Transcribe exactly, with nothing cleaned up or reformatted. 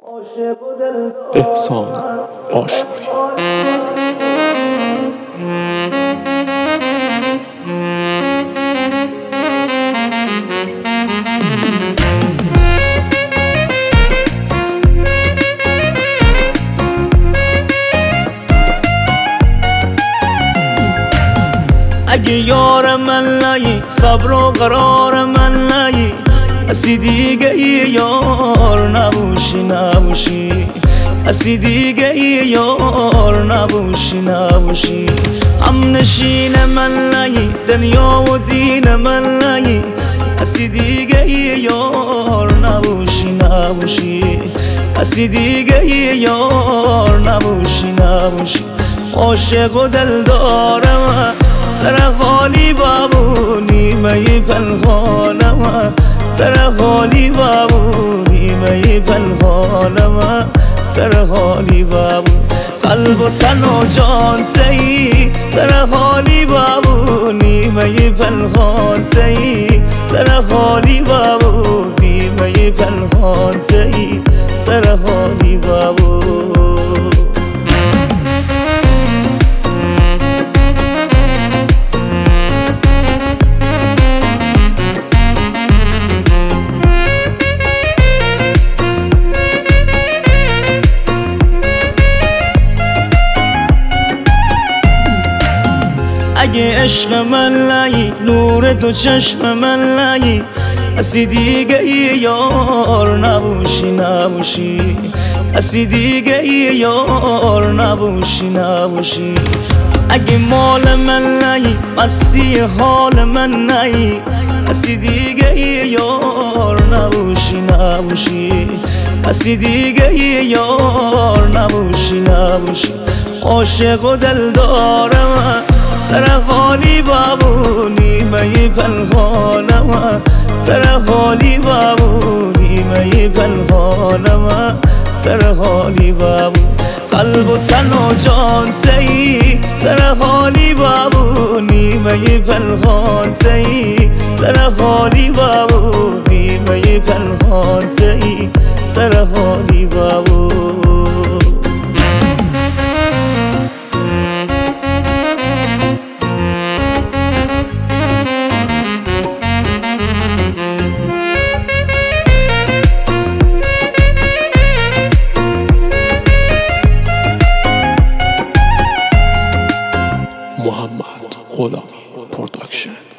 احسان آشوری. اگه یار من نی، صبر و قرار من نی، کسی دیگه ای یار نباشی نباشی، کسی دیگه ای یار نباشی نباشی. هم نشین من نی، دنیا و دین من نی، کسی دیگه ای یار نباشی نباشی، کسی دیگه ای یار نباشی نباشی. عاشق و دلدارم سر خالی بابو نیمه پنهانم، سر خالی بابو نیمه پنهانم، سر خالی بابو قلب و تن و جان تی، سر خالی بابو نیمه پنهان تی، سر خالی بابو نیمه پنهان تی، سر خالی بابو. اگه عشق من نی، نور دو چشم من نی، کسی دیگه ای یار نباشی نباشی، کسی دیگه ای یار نباشی نباشی. اگه مال من نی، مستی حال من نی، کسی دیگه ای یار نباشی نباشی، کسی دیگه ای یار نباشی نباشی. عاشق و دلدارم سر خالی بابو نیمه پنهانم، سر خالی بابو نیمه پنهانم، سر خالی بابو قلب و تن و جان تی، سر خالی بابو نیمه پنهان تی، سر خالی بابو نیمه پنهان تی، سر خالی بابو. محمد غلامی پروداکشن.